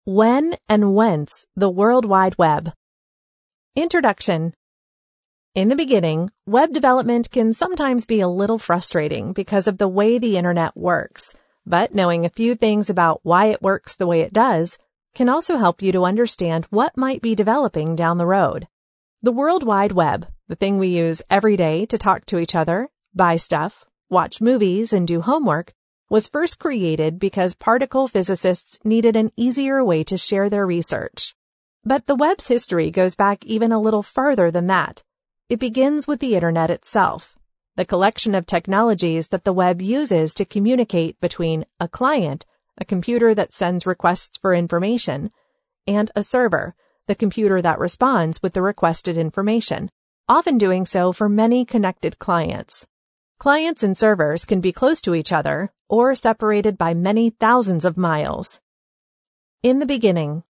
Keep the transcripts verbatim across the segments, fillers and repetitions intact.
When and whence the World Wide Web. Introduction. In the beginning, web development can sometimes be a little frustrating because of the way the internet works, but knowing a few things about why it works the way it does can also help you to understand what might be developing down the road. The World Wide Web, the thing we use every day to talk to each other, buy stuff, watch movies, and do homework, was first created because particle physicists needed an easier way to share their research. But the web's history goes back even a little further than that. It begins with the internet itself, the collection of technologies that the web uses to communicate between a client, a computer that sends requests for information, and a server, the computer that responds with the requested information, often doing so for many connected clients. Clients and servers can be close to each other or separated by many thousands of miles. In the beginning.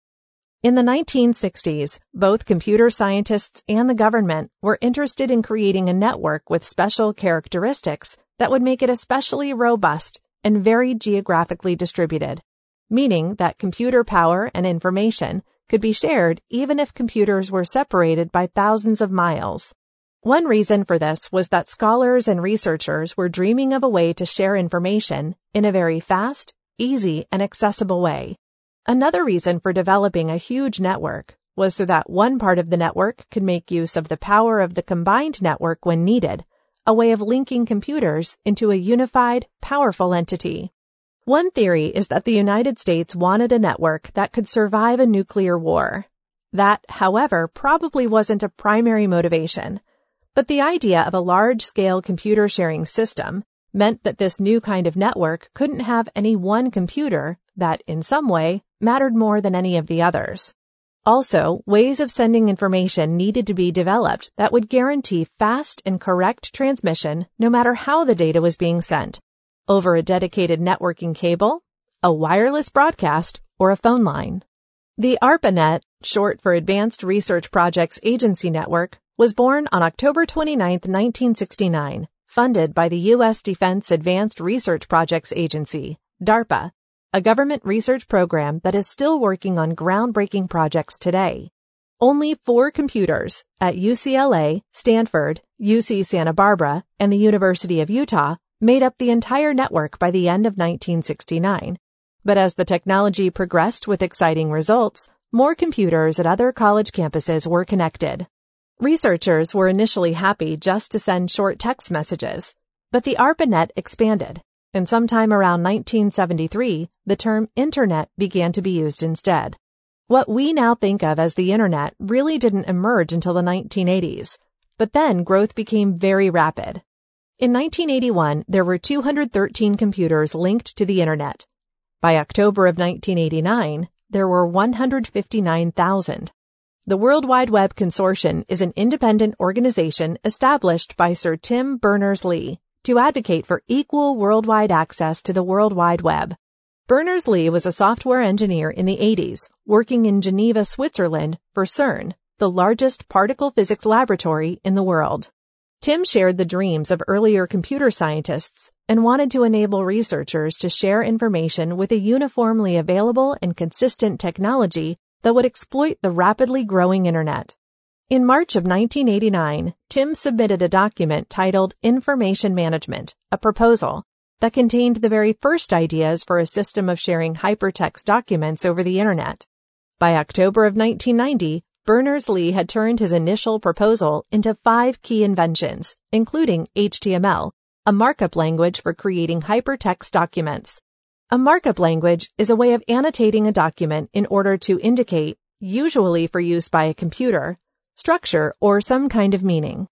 In the nineteen sixties, both computer scientists and the government were interested in creating a network with special characteristics that would make it especially robust and very geographically distributed, meaning that computer power and information could be shared even if computers were separated by thousands of miles. One reason for this was that scholars and researchers were dreaming of a way to share information in a very fast, easy, and accessible way. Another reason for developing a huge network was so that one part of the network could make use of the power of the combined network when needed, a way of linking computers into a unified, powerful entity. One theory is that the United States wanted a network that could survive a nuclear war. That, however, probably wasn't a primary motivation. But the idea of a large-scale computer sharing system meant that this new kind of network couldn't have any one computer that, in some way, mattered more than any of the others. Also, ways of sending information needed to be developed that would guarantee fast and correct transmission no matter how the data was being sent, over a dedicated networking cable, a wireless broadcast, or a phone line. The ARPANET, short for Advanced Research Projects Agency Network, was born on October twenty-ninth, nineteen sixty-nine, funded by the U S Defense Advanced Research Projects Agency, DARPA, a government research program that is still working on groundbreaking projects today. Only four computers at U C L A, Stanford, U C Santa Barbara, and the University of Utah made up the entire network by the end of nineteen sixty-nine. But as the technology progressed with exciting results, more computers at other college campuses were connected. Researchers were initially happy just to send short text messages, but the ARPANET expanded, and sometime around nineteen seventy-three, the term Internet began to be used instead. What we now think of as the Internet really didn't emerge until the nineteen eighties, but then growth became very rapid. In nineteen eighty-one, there were two hundred thirteen computers linked to the Internet. By October of nineteen eighty-nine, there were one hundred fifty-nine thousand. The World Wide Web Consortium is an independent organization established by Sir Tim Berners-Lee to advocate for equal worldwide access to the World Wide Web. Berners-Lee was a software engineer in the eighties, working in Geneva, Switzerland for CERN, the largest particle physics laboratory in the world. Tim shared the dreams of earlier computer scientists and wanted to enable researchers to share information with a uniformly available and consistent technology that would exploit the rapidly growing Internet. In March of nineteen eighty-nine, Tim submitted a document titled Information Management, a proposal, that contained the very first ideas for a system of sharing hypertext documents over the Internet. By October of nineteen ninety, Berners-Lee had turned his initial proposal into five key inventions, including H T M L, a markup language for creating hypertext documents. A markup language is a way of annotating a document in order to indicate, usually for use by a computer, structure or some kind of meaning.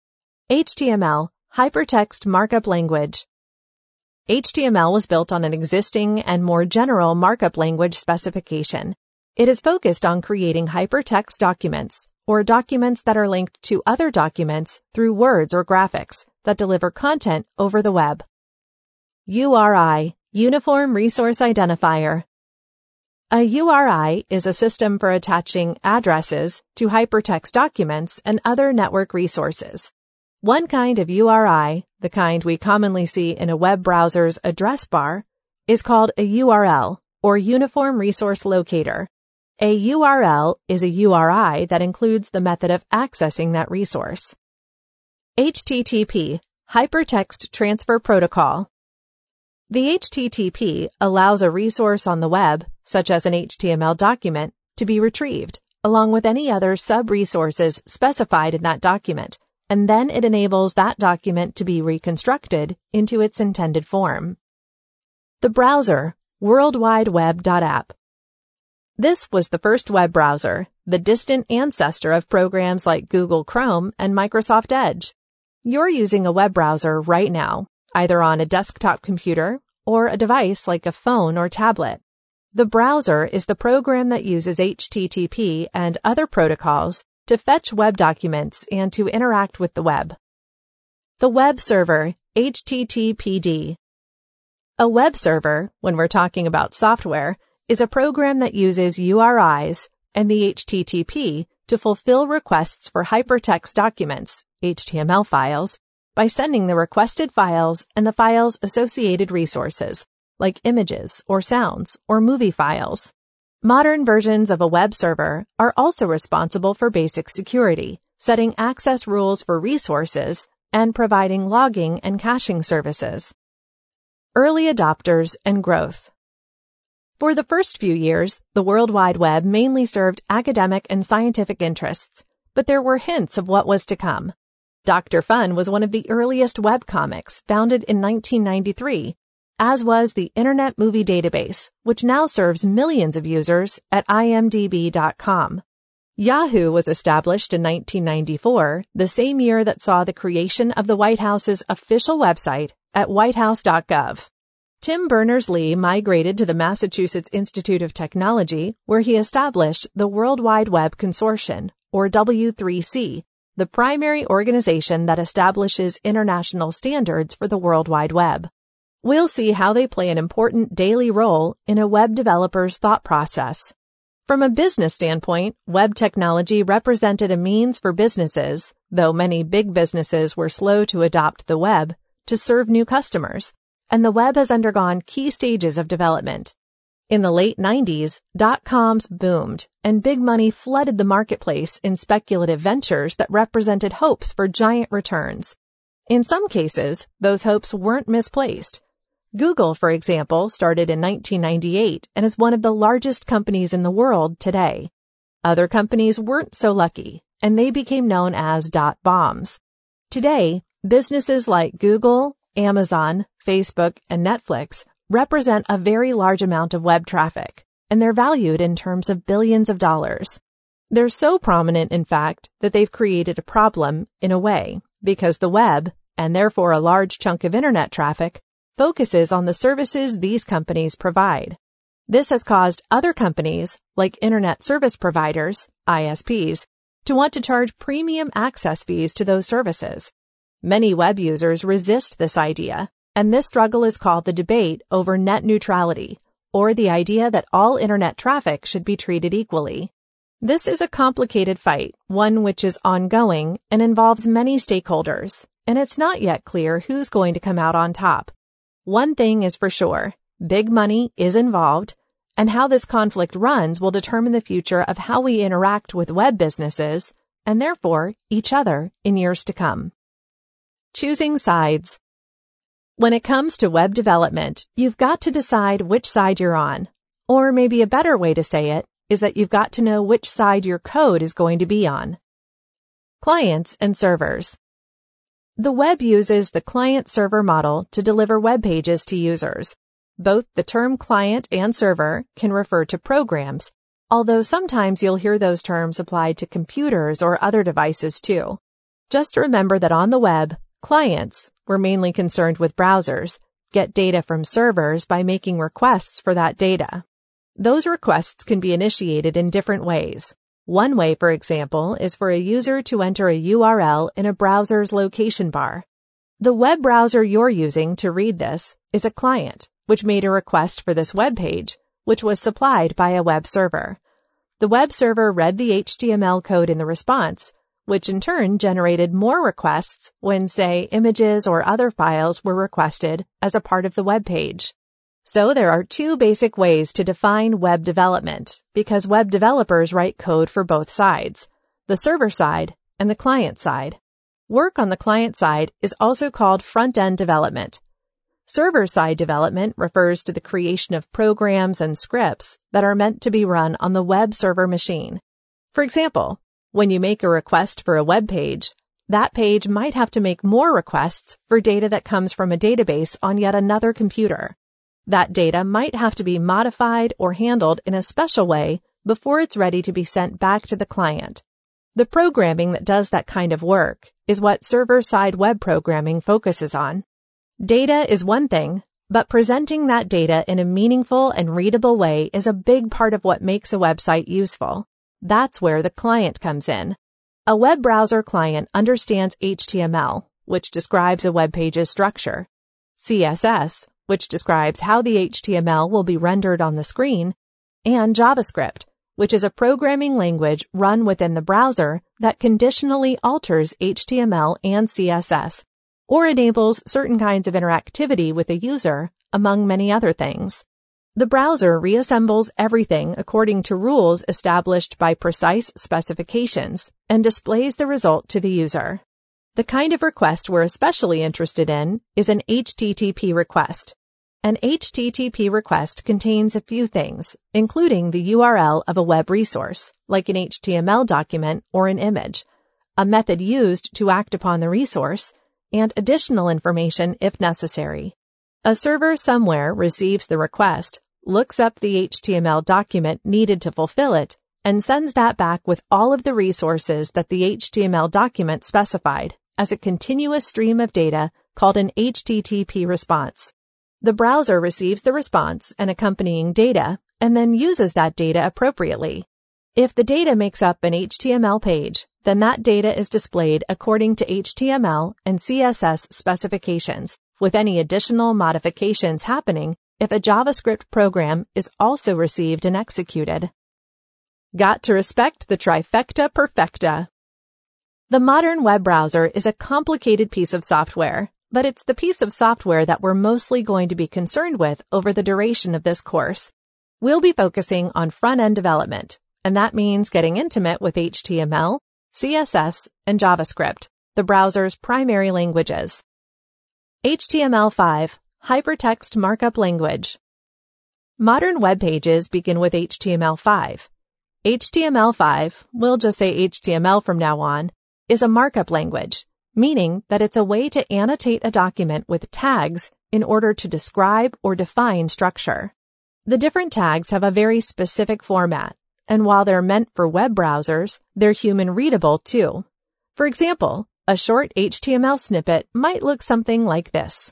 H T M L, Hypertext Markup Language. H T M L was built on an existing and more general markup language specification. It is focused on creating hypertext documents, or documents that are linked to other documents through words or graphics that deliver content over the web. U R I, Uniform Resource Identifier. A U R I is a system for attaching addresses to hypertext documents and other network resources. One kind of U R I, the kind we commonly see in a web browser's address bar, is called a U R L, or Uniform Resource Locator. A U R L is a U R I that includes the method of accessing that resource. H T T P, Hypertext Transfer Protocol. The H T T P allows a resource on the web, such as an H T M L document, to be retrieved, along with any other sub-resources specified in that document, and then it enables that document to be reconstructed into its intended form. The browser, World Wide Web dot app. This was the first web browser, the distant ancestor of programs like Google Chrome and Microsoft Edge. You're using a web browser right now, either on a desktop computer or a device like a phone or tablet. The browser is the program that uses H T T P and other protocols to fetch web documents and to interact with the web. The web server, H T T P D. A web server, when we're talking about software, is a program that uses U R Is and the H T T P to fulfill requests for hypertext documents, H T M L files, by sending the requested files and the file's associated resources, like images or sounds or movie files. Modern versions of a web server are also responsible for basic security, setting access rules for resources, and providing logging and caching services. Early adopters and growth. For the first few years, the World Wide Web mainly served academic and scientific interests, but there were hints of what was to come. Doctor Fun was one of the earliest webcomics, founded in nineteen ninety-three, as was the Internet Movie Database, which now serves millions of users at I M D B dot com. Yahoo was established in nineteen ninety-four, the same year that saw the creation of the White House's official website at white house dot gov. Tim Berners-Lee migrated to the Massachusetts Institute of Technology, where he established the World Wide Web Consortium, or W three C, the primary organization that establishes international standards for the World Wide Web. We'll see how they play an important daily role in a web developer's thought process. From a business standpoint, web technology represented a means for businesses, though many big businesses were slow to adopt the web, to serve new customers, and the web has undergone key stages of development. In the late nineties, dot-coms boomed, and big money flooded the marketplace in speculative ventures that represented hopes for giant returns. In some cases, those hopes weren't misplaced. Google, for example, started in nineteen ninety-eight and is one of the largest companies in the world today. Other companies weren't so lucky, and they became known as dot bombs. Today, businesses like Google, Amazon, Facebook, and Netflix represent a very large amount of web traffic, and they're valued in terms of billions of dollars. They're so prominent, in fact, that they've created a problem, in a way, because the web, and therefore a large chunk of internet traffic, focuses on the services these companies provide. This has caused other companies, like internet service providers, I S Ps, to want to charge premium access fees to those services. Many web users resist this idea, and this struggle is called the debate over net neutrality, or the idea that all internet traffic should be treated equally. This is a complicated fight, one which is ongoing and involves many stakeholders, and it's not yet clear who's going to come out on top. One thing is for sure, big money is involved, and how this conflict runs will determine the future of how we interact with web businesses, and therefore each other, in years to come. Choosing sides. When it comes to web development, you've got to decide which side you're on. Or maybe a better way to say it is that you've got to know which side your code is going to be on. Clients and servers. The web uses the client-server model to deliver web pages to users. Both the term client and server can refer to programs, although sometimes you'll hear those terms applied to computers or other devices too. Just remember that on the web, clients, we're mainly concerned with browsers, get data from servers by making requests for that data. Those requests can be initiated in different ways. One way, for example, is for a user to enter a U R L in a browser's location bar. The web browser you're using to read this is a client, which made a request for this web page, which was supplied by a web server. The web server read the H T M L code in the response, which in turn generated more requests when, say, images or other files were requested as a part of the web page. So there are two basic ways to define web development, because web developers write code for both sides, the server side and the client side. Work on the client side is also called front-end development. Server-side development refers to the creation of programs and scripts that are meant to be run on the web server machine. For example, when you make a request for a web page, that page might have to make more requests for data that comes from a database on yet another computer. That data might have to be modified or handled in a special way before it's ready to be sent back to the client. The programming that does that kind of work is what server-side web programming focuses on. Data is one thing, but presenting that data in a meaningful and readable way is a big part of what makes a website useful. That's where the client comes in. A web browser client understands H T M L, which describes a web page's structure, C S S, which describes how the H T M L will be rendered on the screen, and JavaScript, which is a programming language run within the browser that conditionally alters H T M L and C S S, or enables certain kinds of interactivity with a user, among many other things. The browser reassembles everything according to rules established by precise specifications and displays the result to the user. The kind of request we're especially interested in is an H T T P request. An H T T P request contains a few things, including the U R L of a web resource, like an H T M L document or an image, a method used to act upon the resource, and additional information if necessary. A server somewhere receives the request, looks up the H T M L document needed to fulfill it, and sends that back with all of the resources that the H T M L document specified as a continuous stream of data called an H T T P response. The browser receives the response and accompanying data and then uses that data appropriately. If the data makes up an H T M L page, then that data is displayed according to H T M L and C S S specifications, with any additional modifications happening if a JavaScript program is also received and executed. Got to respect the trifecta perfecta. The modern web browser is a complicated piece of software, but it's the piece of software that we're mostly going to be concerned with over the duration of this course. We'll be focusing on front-end development, and that means getting intimate with H T M L, C S S, and JavaScript, the browser's primary languages. H T M L five, Hypertext Markup Language. Modern web pages begin with H T M L five. H T M L five, we'll just say H T M L from now on, is a markup language, meaning that it's a way to annotate a document with tags in order to describe or define structure. The different tags have a very specific format, and while they're meant for web browsers, they're human-readable too. For example, a short H T M L snippet might look something like this.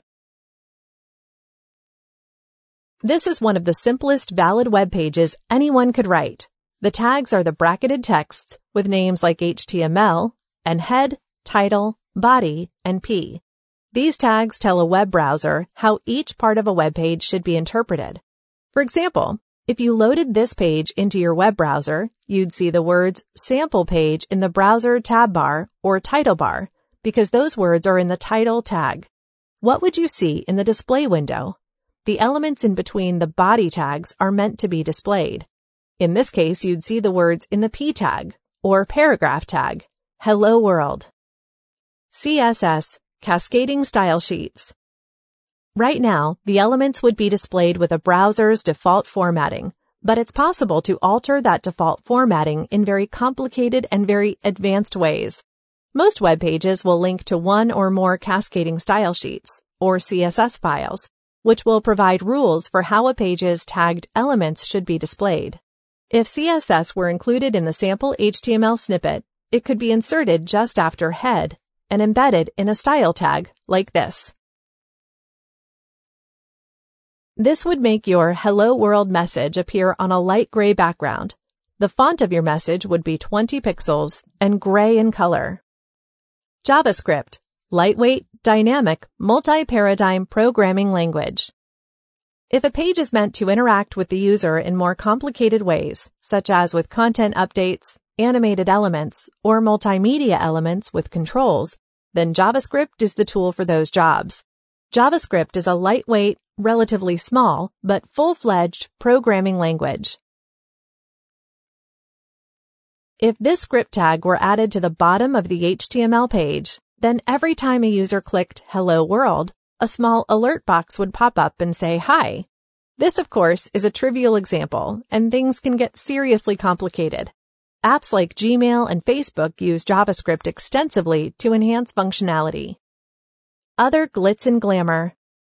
This is one of the simplest valid web pages anyone could write. The tags are the bracketed texts with names like H T M L and head, title, body, and P. These tags tell a web browser how each part of a web page should be interpreted. For example, if you loaded this page into your web browser, you'd see the words sample page in the browser tab bar or title bar because those words are in the title tag. What would you see in the display window? The elements in between the body tags are meant to be displayed. In this case, you'd see the words in the P tag or paragraph tag. Hello world. C S S, Cascading Style Sheets. Right now, the elements would be displayed with a browser's default formatting, but it's possible to alter that default formatting in very complicated and very advanced ways. Most web pages will link to one or more cascading style sheets, or C S S files, which will provide rules for how a page's tagged elements should be displayed. If C S S were included in the sample H T M L snippet, it could be inserted just after head and embedded in a style tag like this. This would make your Hello World message appear on a light gray background. The font of your message would be twenty pixels and gray in color. JavaScript, lightweight, dynamic, multi-paradigm programming language. If a page is meant to interact with the user in more complicated ways, such as with content updates, animated elements, or multimedia elements with controls, then JavaScript is the tool for those jobs. JavaScript is a lightweight, relatively small but full-fledged programming language. If this script tag were added to the bottom of the H T M L page, then every time a user clicked Hello World, a small alert box would pop up and say hi. This, of course, is a trivial example, and things can get seriously complicated. Apps like Gmail and Facebook use JavaScript extensively to enhance functionality. Other glitz and glamour.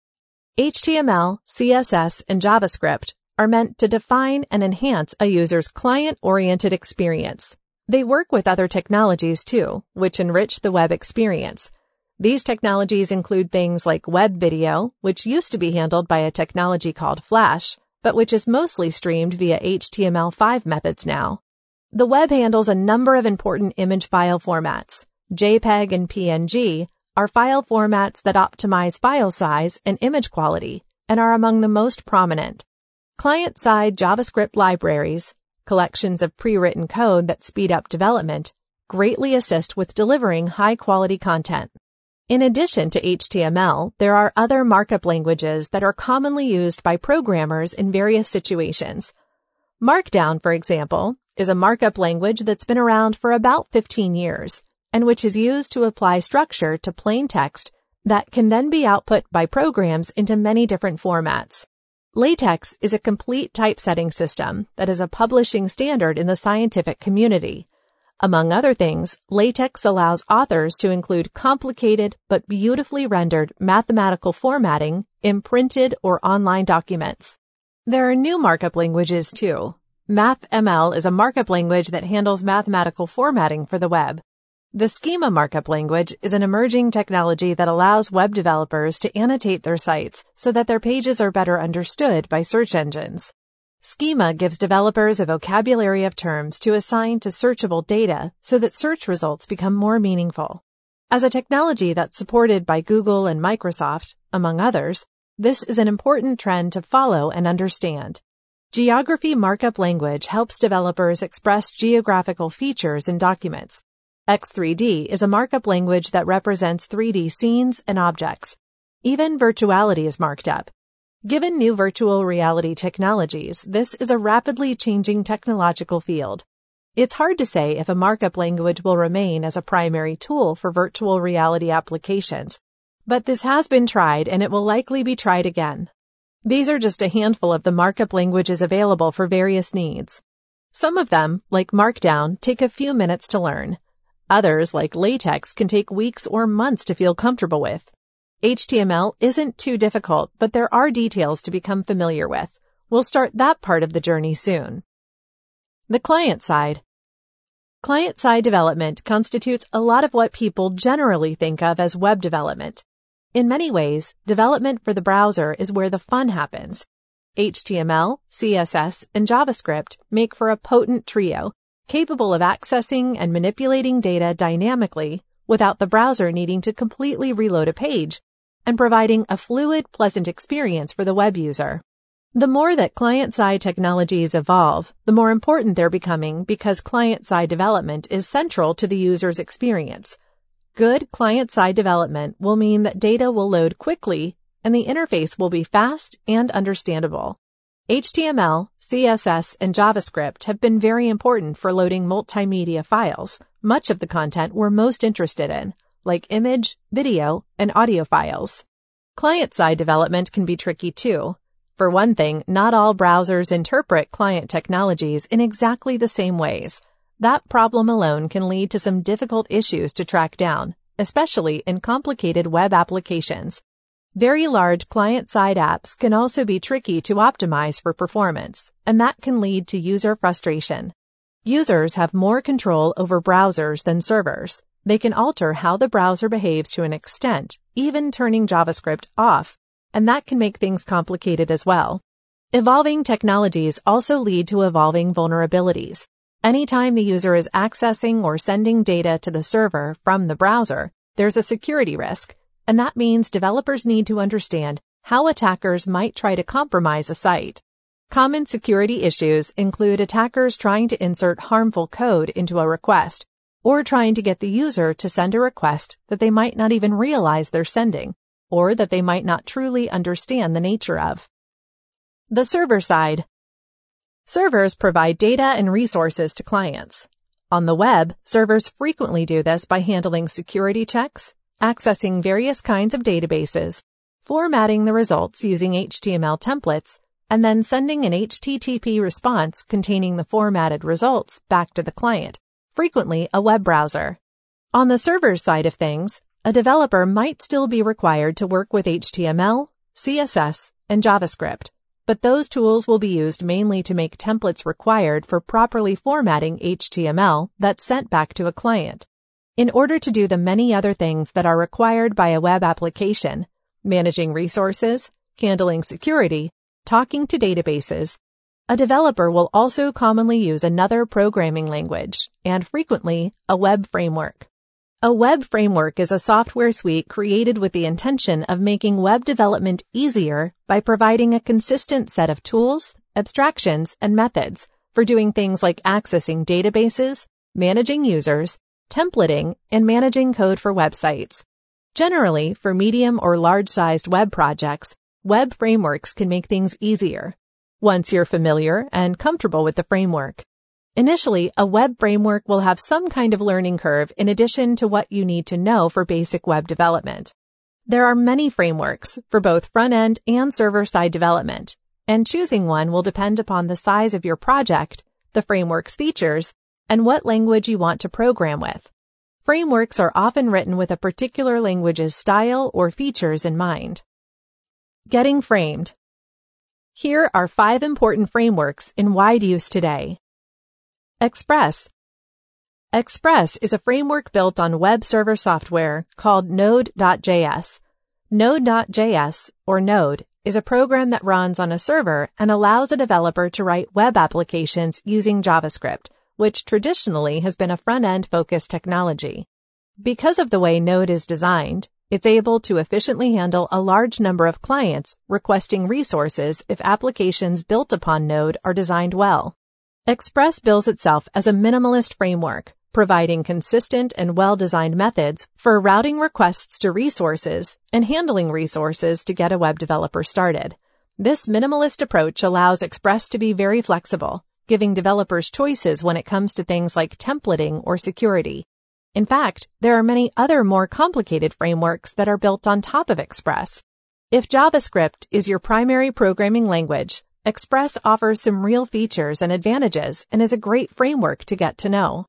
H T M L, C S S, and JavaScript are meant to define and enhance a user's client-oriented experience. They work with other technologies too, which enrich the web experience. These technologies include things like web video, which used to be handled by a technology called Flash, but which is mostly streamed via H T M L five methods now. The web handles a number of important image file formats. JPEG and P N G are file formats that optimize file size and image quality and are among the most prominent. Client-side JavaScript libraries, collections of pre-written code that speed up development, greatly assist with delivering high-quality content. In addition to H T M L, there are other markup languages that are commonly used by programmers in various situations. Markdown, for example, is a markup language that's been around for about fifteen years, and which is used to apply structure to plain text that can then be output by programs into many different formats. LaTeX is a complete typesetting system that is a publishing standard in the scientific community. Among other things, LaTeX allows authors to include complicated but beautifully rendered mathematical formatting in printed or online documents. There are new markup languages too. MathML is a markup language that handles mathematical formatting for the web. The Schema markup language is an emerging technology that allows web developers to annotate their sites so that their pages are better understood by search engines. Schema gives developers a vocabulary of terms to assign to searchable data so that search results become more meaningful. As a technology that's supported by Google and Microsoft, among others, this is an important trend to follow and understand. Geography markup language helps developers express geographical features in documents. X three D is a markup language that represents three D scenes and objects. Even virtuality is marked up. Given new virtual reality technologies, this is a rapidly changing technological field. It's hard to say if a markup language will remain as a primary tool for virtual reality applications, but this has been tried and it will likely be tried again. These are just a handful of the markup languages available for various needs. Some of them, like Markdown, take a few minutes to learn. Others, like LaTeX, can take weeks or months to feel comfortable with. H T M L isn't too difficult, but there are details to become familiar with. We'll start that part of the journey soon. The client side. Client-side development constitutes a lot of what people generally think of as web development. In many ways, development for the browser is where the fun happens. H T M L, C S S, and JavaScript make for a potent trio, capable of accessing and manipulating data dynamically without the browser needing to completely reload a page, and providing a fluid, pleasant experience for the web user. The more that client-side technologies evolve, the more important they're becoming because client-side development is central to the user's experience. Good client-side development will mean that data will load quickly and the interface will be fast and understandable. H T M L, C S S, and JavaScript have been very important for loading multimedia files, much of the content we're most interested in, like image, video, and audio files. Client-side development can be tricky too. For one thing, not all browsers interpret client technologies in exactly the same ways. That problem alone can lead to some difficult issues to track down, especially in complicated web applications. Very large client-side apps can also be tricky to optimize for performance, and that can lead to user frustration. Users have more control over browsers than servers. They can alter how the browser behaves to an extent, even turning JavaScript off, and that can make things complicated as well. Evolving technologies also lead to evolving vulnerabilities. Anytime the user is accessing or sending data to the server from the browser, there's a security risk, and that means developers need to understand how attackers might try to compromise a site. Common security issues include attackers trying to insert harmful code into a request, or trying to get the user to send a request that they might not even realize they're sending. or that they might not truly understand the nature of. The server side. Servers provide data and resources to clients. On the web, servers frequently do this by handling security checks, accessing various kinds of databases, formatting the results using H T M L templates, and then sending an H T T P response containing the formatted results back to the client, frequently a web browser. On the server side of things, a developer might still be required to work with H T M L, C S S, and JavaScript, but those tools will be used mainly to make templates required for properly formatting H T M L that's sent back to a client. In order to do the many other things that are required by a web application, managing resources, handling security, talking to databases, a developer will also commonly use another programming language, and frequently, a web framework. A web framework is a software suite created with the intention of making web development easier by providing a consistent set of tools, abstractions, and methods for doing things like accessing databases, managing users, templating, and managing code for websites. Generally, for medium or large-sized web projects, web frameworks can make things easier once you're familiar and comfortable with the framework. Initially, a web framework will have some kind of learning curve in addition to what you need to know for basic web development. There are many frameworks for both front-end and server-side development, and choosing one will depend upon the size of your project, the framework's features, and what language you want to program with. Frameworks are often written with a particular language's style or features in mind. Getting framed. Here are five important frameworks in wide use today. Express. Express is a framework built on web server software called Node dot J S. Node dot J S, or Node, is a program that runs on a server and allows a developer to write web applications using JavaScript, which traditionally has been a front-end focused technology. Because of the way Node is designed, it's able to efficiently handle a large number of clients requesting resources if applications built upon Node are designed well. Express bills itself as a minimalist framework, providing consistent and well-designed methods for routing requests to resources and handling resources to get a web developer started. This minimalist approach allows Express to be very flexible, giving developers choices when it comes to things like templating or security. In fact, there are many other more complicated frameworks that are built on top of Express. If JavaScript is your primary programming language, Express offers some real features and advantages and is a great framework to get to know.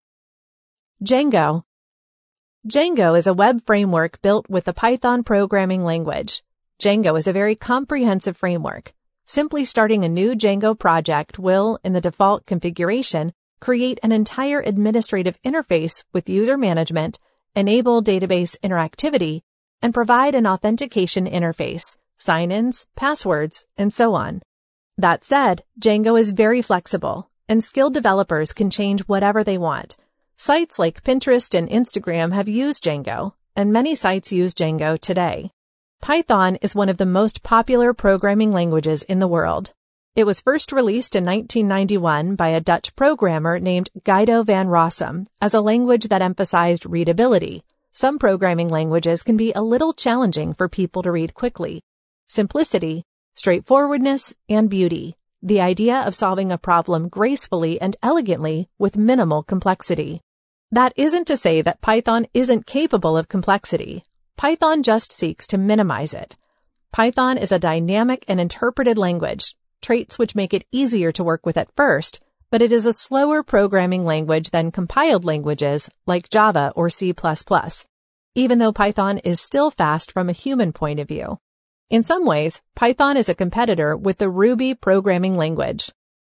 Django. Django is a web framework built with the Python programming language. Django is a very comprehensive framework. Simply starting a new Django project will, in the default configuration, create an entire administrative interface with user management, enable database interactivity, and provide an authentication interface, sign-ins, passwords, and so on. That said, Django is very flexible, and skilled developers can change whatever they want. Sites like Pinterest and Instagram have used Django, and many sites use Django today. Python is one of the most popular programming languages in the world. It was first released in nineteen ninety-one by a Dutch programmer named Guido van Rossum as a language that emphasized readability. Some programming languages can be a little challenging for people to read quickly. Simplicity, straightforwardness, and beauty. The idea of solving a problem gracefully and elegantly with minimal complexity. That isn't to say that Python isn't capable of complexity. Python just seeks to minimize it. Python is a dynamic and interpreted language, traits which make it easier to work with at first, but it is a slower programming language than compiled languages like Java or C plus plus, even though Python is still fast from a human point of view. In some ways, Python is a competitor with the Ruby programming language.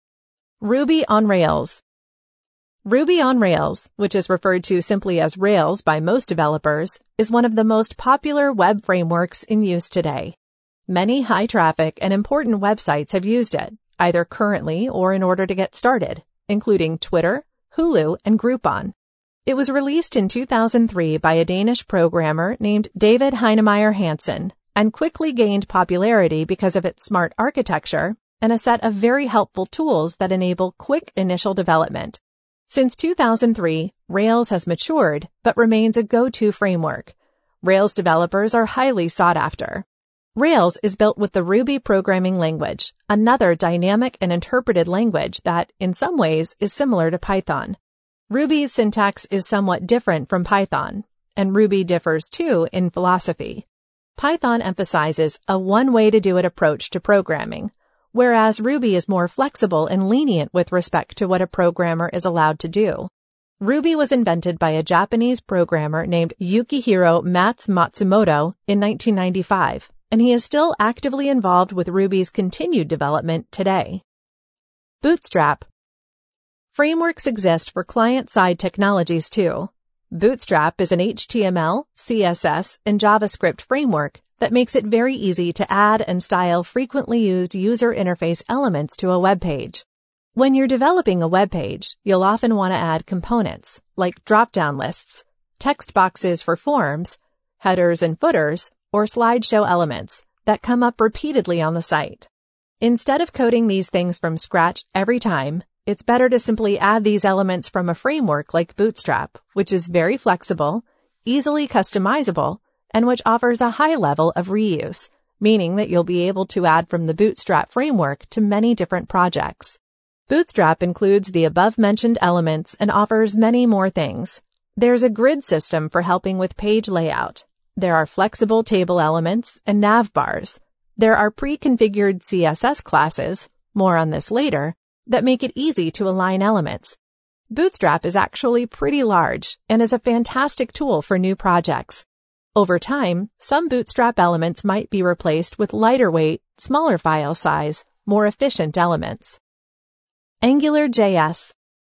Ruby on Rails. Ruby on Rails, which is referred to simply as Rails by most developers, is one of the most popular web frameworks in use today. Many high-traffic and important websites have used it, either currently or in order to get started, including Twitter, Hulu, and Groupon. It was released in two thousand three by a Danish programmer named David Heinemeier Hansen, and quickly gained popularity because of its smart architecture and a set of very helpful tools that enable quick initial development. Since two thousand three, Rails has matured but remains a go-to framework. Rails developers are highly sought after. Rails is built with the Ruby programming language, another dynamic and interpreted language that, in some ways, is similar to Python. Ruby's syntax is somewhat different from Python, and Ruby differs too in philosophy. Python emphasizes a one-way-to-do-it approach to programming, whereas Ruby is more flexible and lenient with respect to what a programmer is allowed to do. Ruby was invented by a Japanese programmer named Yukihiro Mats Matsumoto in nineteen ninety-five, and he is still actively involved with Ruby's continued development today. Bootstrap. Frameworks exist for client-side technologies too. Bootstrap is an H T M L, C S S, and JavaScript framework that makes it very easy to add and style frequently used user interface elements to a web page. When you're developing a web page, you'll often want to add components, like drop-down lists, text boxes for forms, headers and footers, or slideshow elements that come up repeatedly on the site. Instead of coding these things from scratch every time, it's better to simply add these elements from a framework like Bootstrap, which is very flexible, easily customizable, and which offers a high level of reuse, meaning that you'll be able to add from the Bootstrap framework to many different projects. Bootstrap includes the above-mentioned elements and offers many more things. There's a grid system for helping with page layout. There are flexible table elements and nav bars. There are pre-configured C S S classes, more on this later, that make it easy to align elements. Bootstrap is actually pretty large and is a fantastic tool for new projects. Over time, some Bootstrap elements might be replaced with lighter weight, smaller file size, more efficient elements. AngularJS.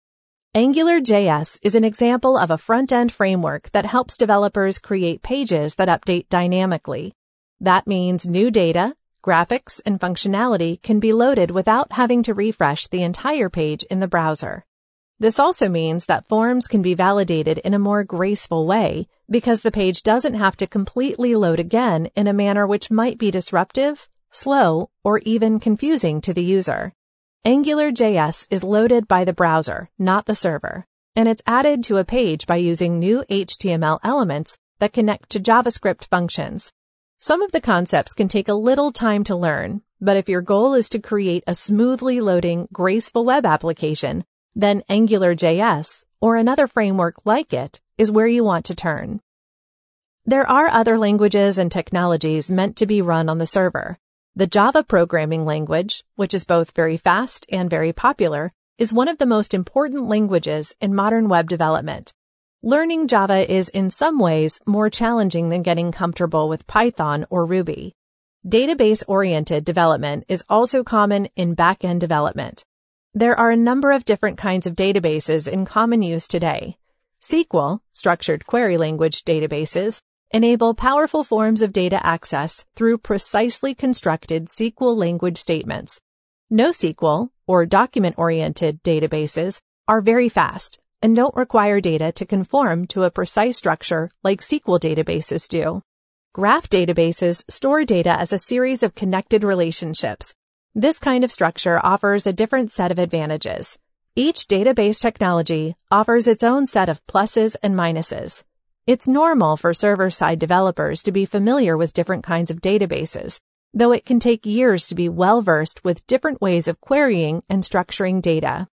AngularJS is an example of a front-end framework that helps developers create pages that update dynamically. That means new data, graphics, and functionality can be loaded without having to refresh the entire page in the browser. This also means that forms can be validated in a more graceful way because the page doesn't have to completely load again in a manner which might be disruptive, slow, or even confusing to the user. AngularJS is loaded by the browser, not the server, and it's added to a page by using new H T M L elements that connect to JavaScript functions. Some of the concepts can take a little time to learn, but if your goal is to create a smoothly loading, graceful web application, then AngularJS, or another framework like it, is where you want to turn. There are other languages and technologies meant to be run on the server. The Java programming language, which is both very fast and very popular, is one of the most important languages in modern web development. Learning Java is in some ways more challenging than getting comfortable with Python or Ruby. Database-oriented development is also common in back-end development. There are a number of different kinds of databases in common use today. S Q L, structured query language databases, enable powerful forms of data access through precisely constructed S Q L language statements. NoSQL, or document-oriented databases, are very fast and don't require data to conform to a precise structure like S Q L databases do. Graph databases store data as a series of connected relationships. This kind of structure offers a different set of advantages. Each database technology offers its own set of pluses and minuses. It's normal for server-side developers to be familiar with different kinds of databases, though it can take years to be well-versed with different ways of querying and structuring data.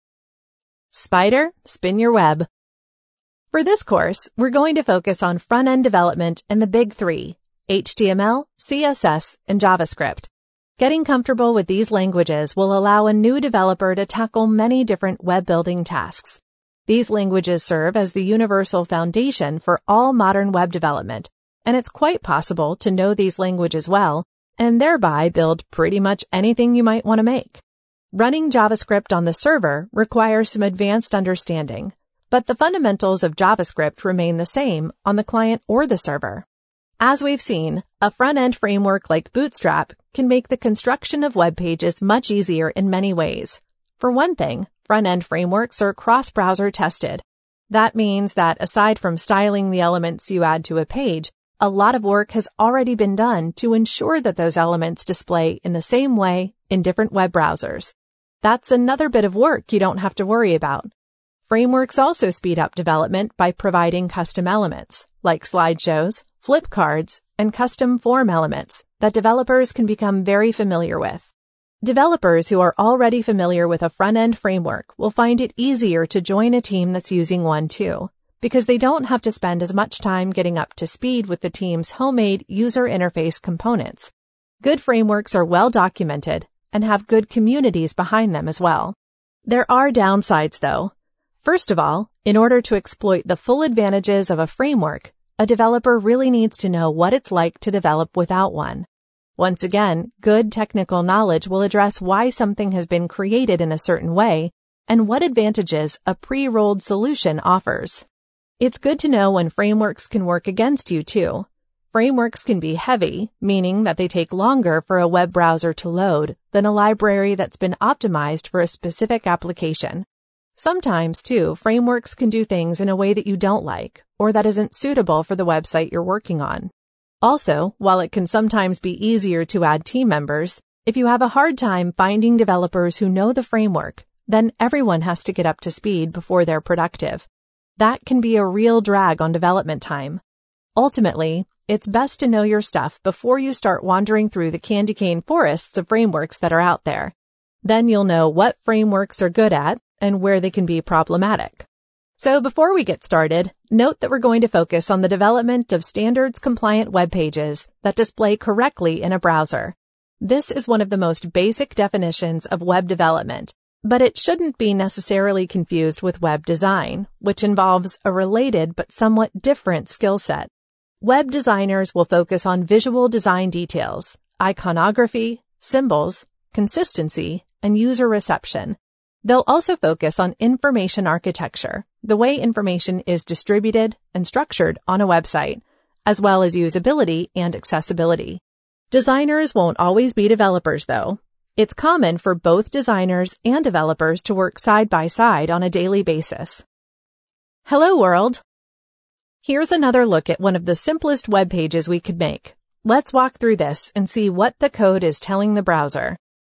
Spider, spin your web. For this course, we're going to focus on front-end development and the big three, H T M L, C S S, and JavaScript. Getting comfortable with these languages will allow a new developer to tackle many different web-building tasks. These languages serve as the universal foundation for all modern web development, and it's quite possible to know these languages well and thereby build pretty much anything you might want to make. Running JavaScript on the server requires some advanced understanding, but the fundamentals of JavaScript remain the same on the client or the server. As we've seen, a front-end framework like Bootstrap can make the construction of web pages much easier in many ways. For one thing, front-end frameworks are cross-browser tested. That means that aside from styling the elements you add to a page, a lot of work has already been done to ensure that those elements display in the same way in different web browsers. That's another bit of work you don't have to worry about. Frameworks also speed up development by providing custom elements, like slideshows, flip cards, and custom form elements that developers can become very familiar with. Developers who are already familiar with a front-end framework will find it easier to join a team that's using one too, because they don't have to spend as much time getting up to speed with the team's homemade user interface components. Good frameworks are well documented and have good communities behind them as well. There are downsides though. First of all, in order to exploit the full advantages of a framework, a developer really needs to know what it's like to develop without one. Once again, good technical knowledge will address why something has been created in a certain way and what advantages a pre-rolled solution offers. It's good to know when frameworks can work against you too. Frameworks can be heavy, meaning that they take longer for a web browser to load than a library that's been optimized for a specific application. Sometimes, too, frameworks can do things in a way that you don't like or that isn't suitable for the website you're working on. Also, while it can sometimes be easier to add team members, if you have a hard time finding developers who know the framework, then everyone has to get up to speed before they're productive. That can be a real drag on development time. Ultimately, it's best to know your stuff before you start wandering through the candy cane forests of frameworks that are out there. Then you'll know what frameworks are good at and where they can be problematic. So before we get started, note that we're going to focus on the development of standards-compliant web pages that display correctly in a browser. This is one of the most basic definitions of web development, but it shouldn't be necessarily confused with web design, which involves a related but somewhat different skill set. Web designers will focus on visual design details, iconography, symbols, consistency, and user reception. They'll also focus on information architecture, the way information is distributed and structured on a website, as well as usability and accessibility. Designers won't always be developers, though. It's common for both designers and developers to work side by side on a daily basis. Hello, world! Here's another look at one of the simplest web pages we could make. Let's walk through this and see what the code is telling the browser.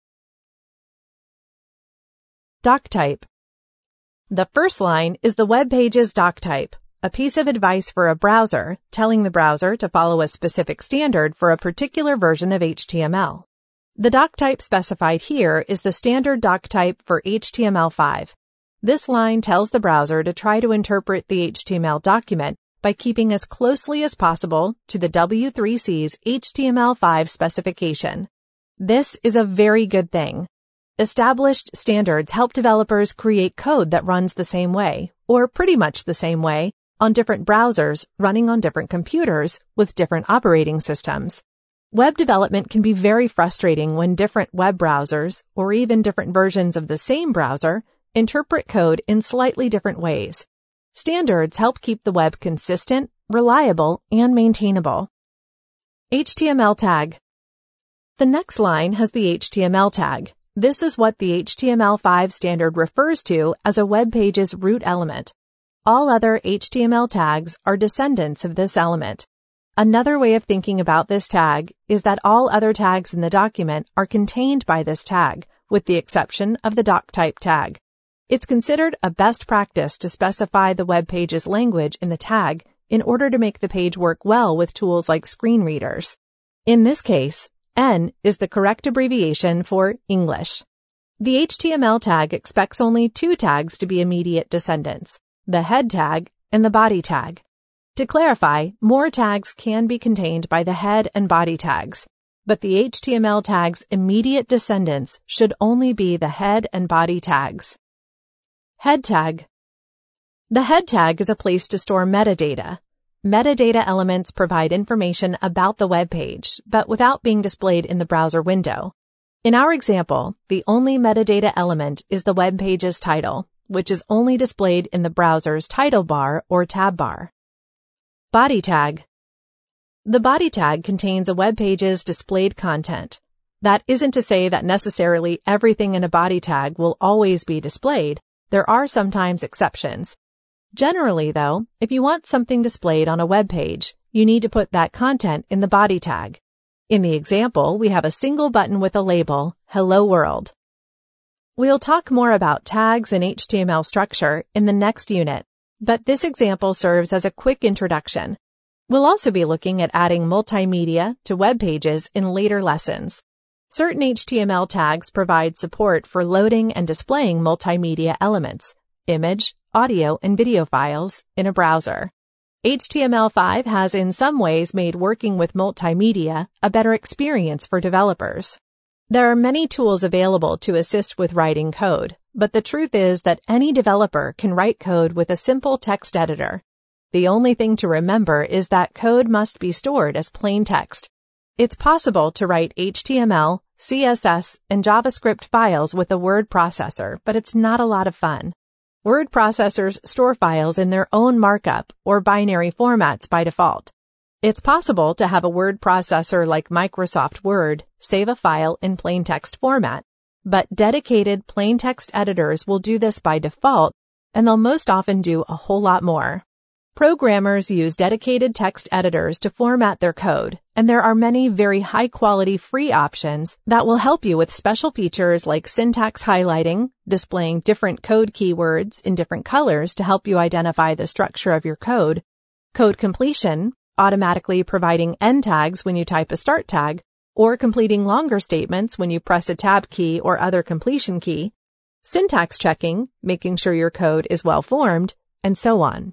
Doc type. The first line is the web page's doc type, a piece of advice for a browser telling the browser to follow a specific standard for a particular version of H T M L. The doc type specified here is the standard doc type for H T M L five. This line tells the browser to try to interpret the H T M L document by keeping as closely as possible to the W three C's H T M L five specification. This is a very good thing. Established standards help developers create code that runs the same way, or pretty much the same way, on different browsers running on different computers with different operating systems. Web development can be very frustrating when different web browsers, or even different versions of the same browser, interpret code in slightly different ways. Standards help keep the web consistent, reliable, and maintainable. H T M L tag. The next line has the H T M L tag. This is what the H T M L five standard refers to as a web page's root element. All other H T M L tags are descendants of this element. Another way of thinking about this tag is that all other tags in the document are contained by this tag, with the exception of the doc type tag. It's considered a best practice to specify the web page's language in the tag in order to make the page work well with tools like screen readers. In this case, N is the correct abbreviation for English. The H T M L tag expects only two tags to be immediate descendants, the head tag and the body tag. To clarify, more tags can be contained by the head and body tags, but the H T M L tag's immediate descendants should only be the head and body tags. Head tag. The head tag is a place to store metadata. Metadata elements provide information about the web page, but without being displayed in the browser window. In our example, the only metadata element is the web page's title, which is only displayed in the browser's title bar or tab bar. Body tag. The body tag contains a web page's displayed content. That isn't to say that necessarily everything in a body tag will always be displayed. There are sometimes exceptions. Generally, though, if you want something displayed on a web page, you need to put that content in the body tag. In the example, we have a single button with a label, Hello World. We'll talk more about tags and H T M L structure in the next unit, but this example serves as a quick introduction. We'll also be looking at adding multimedia to web pages in later lessons. Certain H T M L tags provide support for loading and displaying multimedia elements, image, audio, and video files in a browser. H T M L five has in some ways made working with multimedia a better experience for developers. There are many tools available to assist with writing code, but the truth is that any developer can write code with a simple text editor. The only thing to remember is that code must be stored as plain text. It's possible to write H T M L, C S S, and JavaScript files with a word processor, but it's not a lot of fun. Word processors store files in their own markup or binary formats by default. It's possible to have a word processor like Microsoft Word save a file in plain text format, but dedicated plain text editors will do this by default, and they'll most often do a whole lot more. Programmers use dedicated text editors to format their code, and there are many very high-quality free options that will help you with special features like syntax highlighting, displaying different code keywords in different colors to help you identify the structure of your code, code completion, automatically providing end tags when you type a start tag, or completing longer statements when you press a tab key or other completion key, syntax checking, making sure your code is well formed, and so on.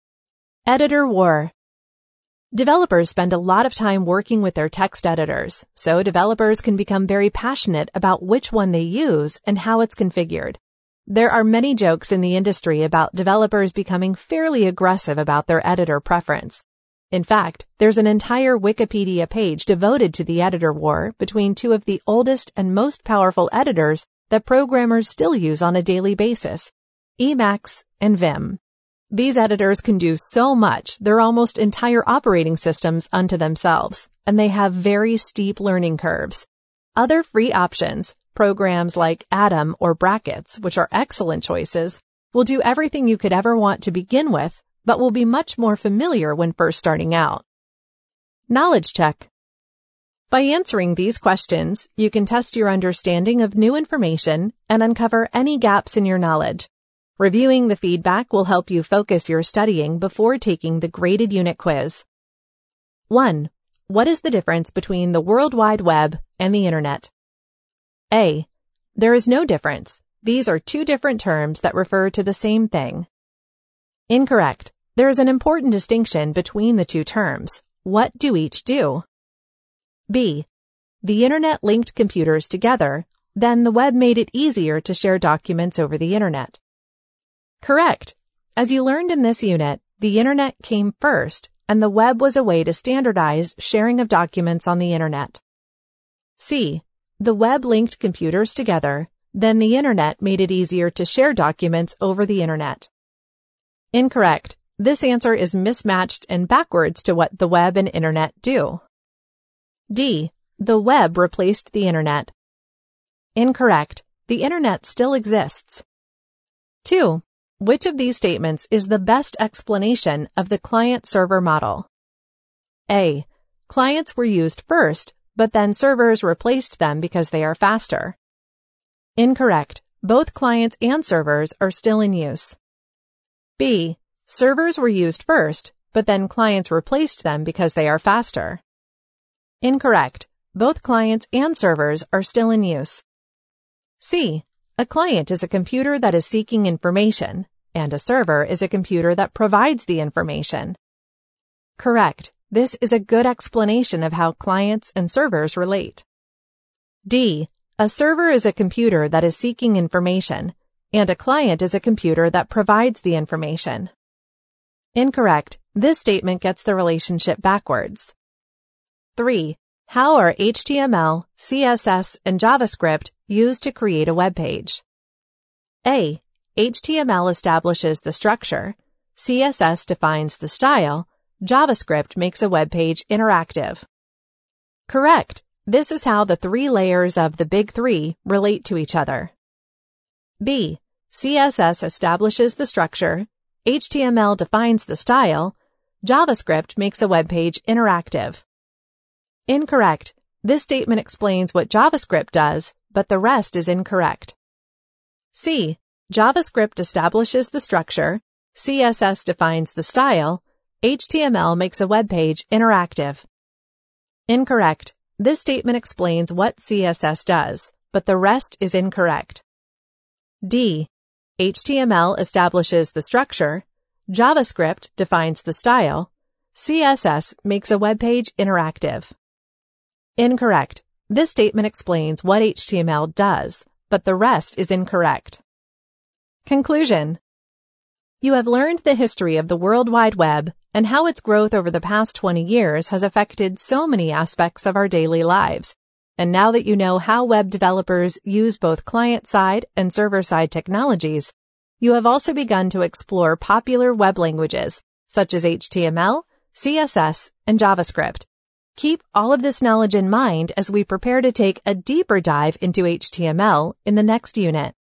Editor war. Developers spend a lot of time working with their text editors, so developers can become very passionate about which one they use and how it's configured. There are many jokes in the industry about developers becoming fairly aggressive about their editor preference. In fact, there's an entire Wikipedia page devoted to the editor war between two of the oldest and most powerful editors that programmers still use on a daily basis, Emacs and Vim. These editors can do so much, they're almost entire operating systems unto themselves, and they have very steep learning curves. Other free options, programs like Atom or Brackets, which are excellent choices, will do everything you could ever want to begin with, but will be much more familiar when first starting out. Knowledge check. By answering these questions, you can test your understanding of new information and uncover any gaps in your knowledge. Reviewing the feedback will help you focus your studying before taking the graded unit quiz. one. What is the difference between the World Wide Web and the Internet? A. There is no difference. These are two different terms that refer to the same thing. Incorrect. There is an important distinction between the two terms. What do each do? B. The Internet linked computers together, then the web made it easier to share documents over the Internet. Correct. As you learned in this unit, the Internet came first, and the web was a way to standardize sharing of documents on the Internet. C. The web linked computers together, then the Internet made it easier to share documents over the Internet. Incorrect. This answer is mismatched and backwards to what the web and Internet do. D. The web replaced the Internet. Incorrect. The Internet still exists. two. Which of these statements is the best explanation of the client-server model? A. Clients were used first, but then servers replaced them because they are faster. Incorrect. Both clients and servers are still in use. B. Servers were used first, but then clients replaced them because they are faster. Incorrect. Both clients and servers are still in use. C. A client is a computer that is seeking information, and a server is a computer that provides the information. Correct. This is a good explanation of how clients and servers relate. D. A server is a computer that is seeking information, and a client is a computer that provides the information. Incorrect. This statement gets the relationship backwards. three. How are H T M L, C S S, and JavaScript used to create a web page? A. H T M L establishes the structure, C S S defines the style, JavaScript makes a web page interactive. Correct. This is how the three layers of the big three relate to each other. B. C S S establishes the structure, H T M L defines the style, JavaScript makes a web page interactive. Incorrect. This statement explains what JavaScript does, but the rest is incorrect. C. JavaScript establishes the structure, C S S defines the style, H T M L makes a web page interactive. Incorrect. This statement explains what C S S does, but the rest is incorrect. D. H T M L establishes the structure, JavaScript defines the style, C S S makes a web page interactive. Incorrect. This statement explains what H T M L does, but the rest is incorrect. Conclusion. You have learned the history of the World Wide Web and how its growth over the past twenty years has affected so many aspects of our daily lives. And now that you know how web developers use both client-side and server-side technologies, you have also begun to explore popular web languages such as H T M L, C S S, and JavaScript. Keep all of this knowledge in mind as we prepare to take a deeper dive into H T M L in the next unit.